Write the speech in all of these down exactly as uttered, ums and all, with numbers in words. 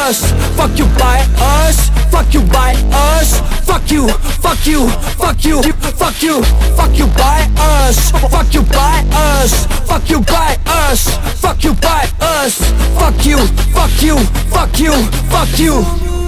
us. Fuck you by us. Fuck you by us. Fuck you, fuck you, fuck you, fuck you, fuck you by us. Fuck you by us. Fuck you by us. Fuck you by us. Fuck you, fuck you, fuck you, fuck you.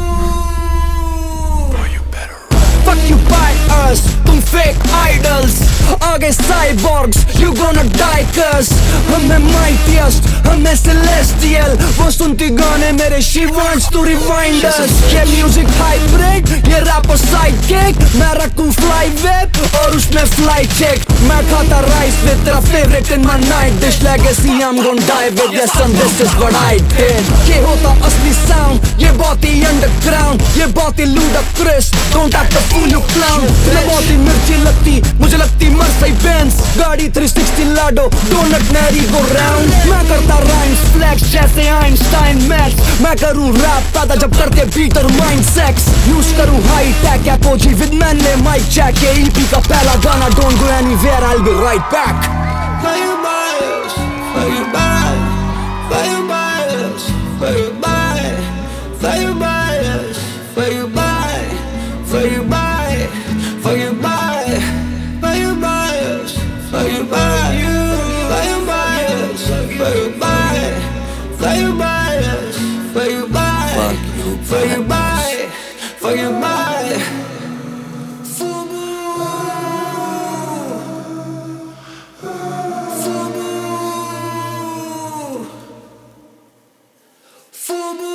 Fuck you by us, तुम fake idols. आगे cyborgs, you gonna die cause हमें mightiest, हमें celestial. वो सुनती गाने मेरे, she wants to rewind us. ये music hybrid, ये rapper sidekick. मैं रखूं fly whip और उसमें fly chick. मैं खाता rice with तेरा favorite in my night dish. Legacy I'm gonna die with, yes son this is what I did. ये होता असली sound, ये बहुत ही underground, ये बहुत ही ludicrous. Don't act the fool you clown. मैं बहुत ही मिर्ची लगती, मुझे लगती Mercedes Benz गाड़ी three sixty लाडो donut merry go round. मैं करता rhymes flex जैसे Einstein Max. मैं करूँ rap पैदा जब करते beat और mind sex. Use करूँ high tech apogee with manly mic check. ये E P का पहला गाना don't go anywhere I'll be right back. Why you bias? Why you bias? Why you bias? Why you bias? Why you bias? Why you bias? Why you bias? Why you bias? Why you bias? Why you bias? Why you bias? Why you bias? Why you bias? Why you bias? Why you bias? Why you bias? Fubu, fubu, fubu.